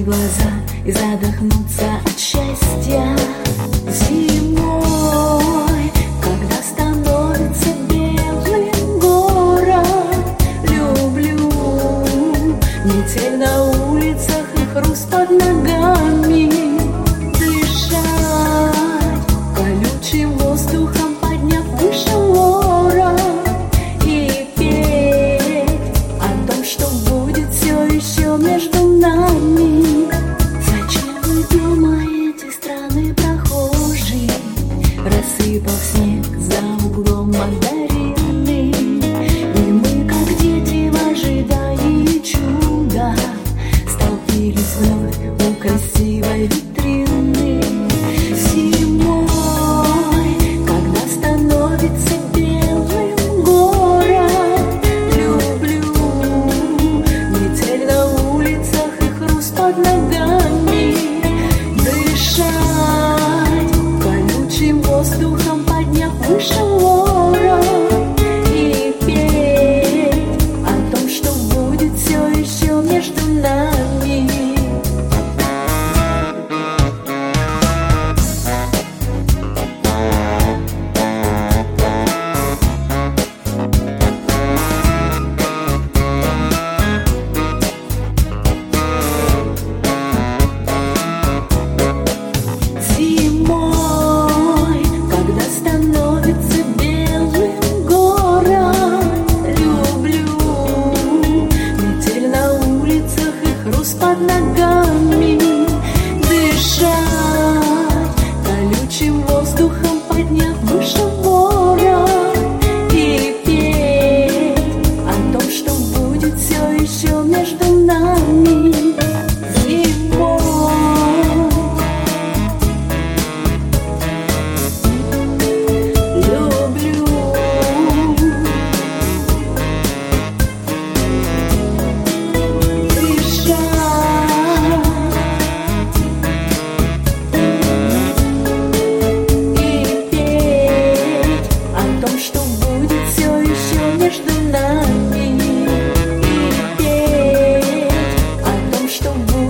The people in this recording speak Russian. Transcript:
закрыть глаза и задохнуться от счастья. Зимой, когда становится белым город, люблю метель на улицах и хруст под ногами, дышать колючим воздухом, подняв выше ворот, и петь о том, что будет все еще между нами. Зачем вы думаете, странный прохожий, рассыпал снег за углом мандарины, и мы, как дети в ожидании чуда, столпились вновь у красивой витрины. Зимой, когда становится белым город, люблю метель на улицах и хруст под ногами, дышать колючим воздухом, подняв выше ворот, и петь о том, что будет все еще между нами. Зимой, когда становится белым город, люблю метель на улицах и хруст под ногами, дышать колючим воздухом, подняв выше ворот, и петь о том, что будет все еще между нами. Зимой люблю дышать и петь о том, что будет все еще между нами, и петь о том, что будет